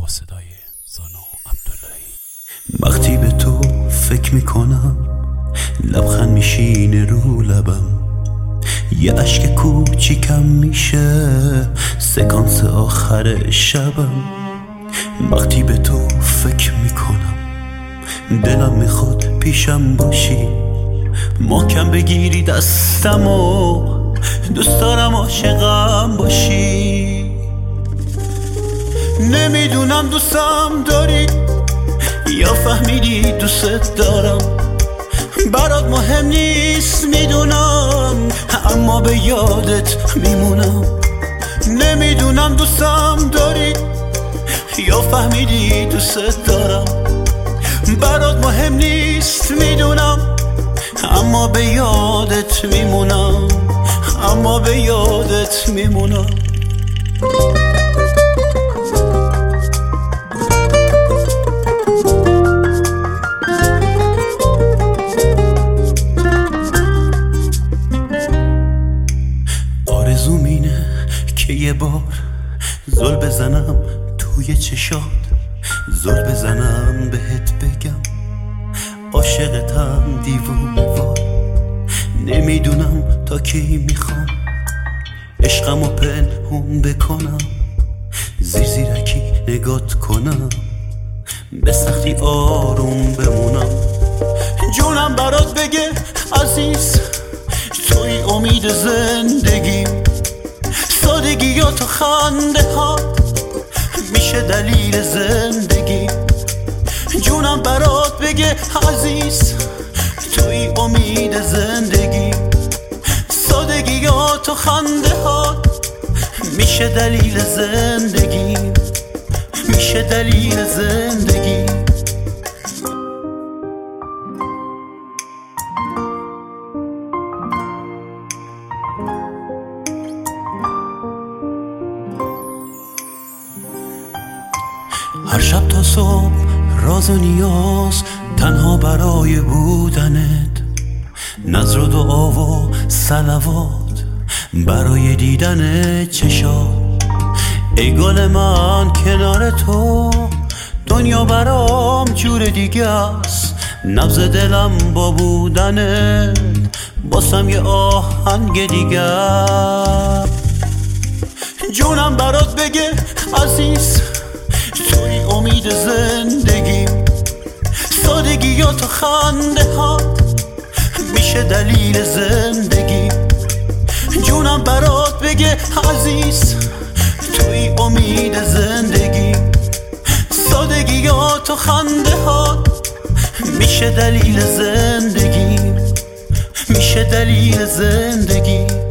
صدای زانا عبداللهی. وقتی به تو فکر میکنم لبخند میشینه رو لبم، یه اشک کوچیکم میشه سکانس آخر شبم. وقتی به تو فکر میکنم دلم میخواد پیشم باشی، محکم بگیری دستم و دوست دارم عاشقم باشی. نمیدونم دوستم داری یا فهمیدی دوست دارم، برات مهم نیست میدونم، اما به یادت میمونم. نمیدونم دوستم داری یا فهمیدی دوست دارم، برات مهم نیست میدونم، اما به یادت میمونم، اما به یادت میمونم. آرزوم اینه که یه بار زل بزنم توی چشات، زل بزنم بهت بگم عاشقتم دیوونه‌وار. نمیدونم تا کی میخوام عشقمو پنهون بکنم، زیر زیرکی نگات کنم، به سختی آروم بمونم. جونم برات بگه عزیز توی امید زندگی، سادگی یا تو خنده ها میشه دلیل زندگی. جونم برات بگه عزیز توی امید زندگی، سادگی یا تو خنده ها میشه دلیل زندگی، میشه دلیل زندگی. هر شب تا صبح راز و نیاز تنها برای بودنت، نظر و دعا و صلوات برای دیدن چشات. ای گل من کنار تو دنیا برام جور دیگه است، نبض دلم با بودنت باسم یه آهنگ دیگه. جونم برات بگه عزیز توی امید زندگی، سادگی یا تو خنده ها میشه دلیل زندگی. جونم برات بگه عزیز توی امید زندگی، سادگی یا تو خنده ها میشه دلیل زندگی، میشه دلیل زندگی.